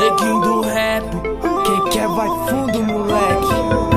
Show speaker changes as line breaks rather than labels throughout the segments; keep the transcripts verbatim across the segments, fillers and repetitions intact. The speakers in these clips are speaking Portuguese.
Neguinho do rap, quem quer vai fundo, moleque.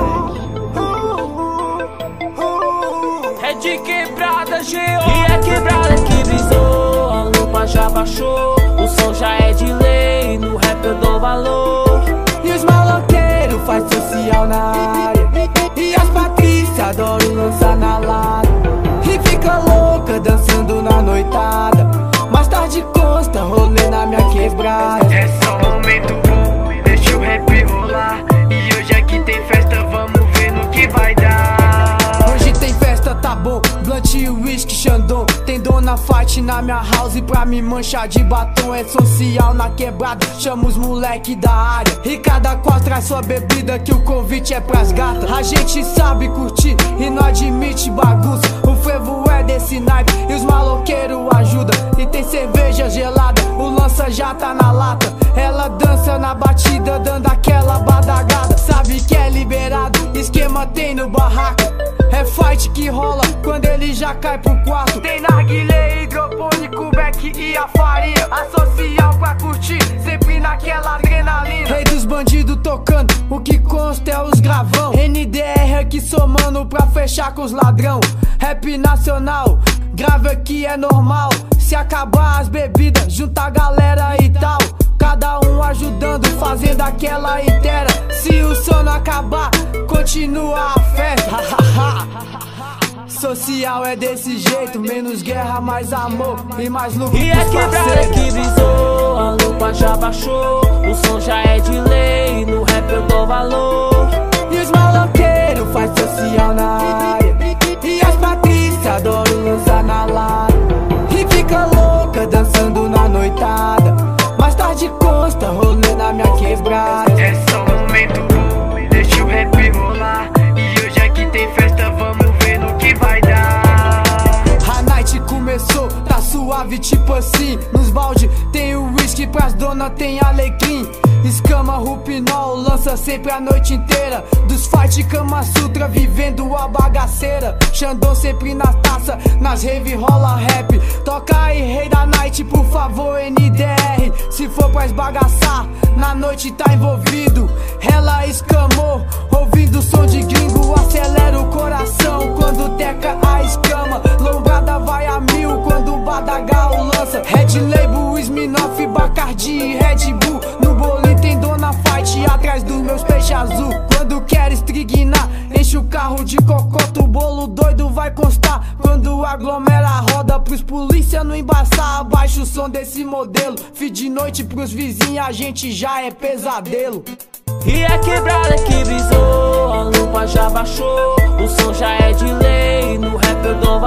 É de quebrada, G O. E é quebrada que brisou, a lupa já baixou. O som já é de lei, no rap eu dou valor.
E os maloqueiros faz social na área, e as Patrícia adoram lançar na lata. E fica louca dançando na noitada, mais tarde consta rolê na minha quebrada.
É só um momento bom, deixa o rap rolar. E hoje aqui tem festa, vamos ver no que vai dar.
Hoje tem festa, tá bom, blunt e whisky, Xandão. Tem dona fight na minha house pra me manchar de batom. É social na quebrada, chama os moleque da área. E cada qual traz sua bebida, que o convite é pras gatas. A gente sabe curtir e não admite bagunça. O frevo é desse naipe e os maloqueiros ajudam. E tem cerveja gelada, o lança já tá na lata. Ela dança na batida, dando aquela badagada. Sabe que é liberado, esquema tem no barraco. É fight que rola quando ele já cai pro quarto.
Tem narguilé, hidropônico, beck e a farinha. A social pra curtir, sempre naquela adrenalina.
Rei dos bandidos tocando, o que consta é os gravão. N D R aqui somando pra fechar com os ladrão. Rap nacional, grave aqui é normal. Se acabar as bebidas, junta a galera e tal. Cada um ajudando, fazendo aquela inteira. Se o sono acabar, continua a festa. Social é desse jeito, menos guerra, mais amor e mais lucro.
E é quebrada que brisou, a lupa já baixou. O som já é de lei, no rap eu dou valor.
E os maloqueiros faz social na área, e as Patrícia adoram lançar na lata. E fica louca dançando na noitada, mais tarde consta rolê na minha quebrada.
É só um momento bom, deixa o rap rolar. E hoje aqui tem festa, vamos ver no que vai dar.
A night começou, tá suave tipo assim. Nos balde tem o whisky, pras dona tem alecrim. Escama, rupinol, lança sempre a noite inteira. Dos fight Kama Sutra, vivendo a bagaceira. Xandão sempre na taça, nas rave rola rap. Toca aí, rei da night, por favor, N D R. Se for pra esbagaçar, na noite tá envolvido. Ela escamou, ouvindo som de gringo, acelera o coração quando teca a escama. Lombrada vai a mil quando o Badagal lança. Red Label, Smirnoff, Bacardi e Red Bull. No bolinho tem dona fight atrás dos meus peixes azul. Quando quer estrignar, enche o carro de cocota. O bolo doido vai constar quando aglomera a roda. Pros polícia não embaçar, abaixa o som desse modelo. Fim de noite pros vizinhos, a gente já é pesadelo.
E é quebrada que brisou, a lupa já baixou. O som já é de lei, no rap eu dou valor.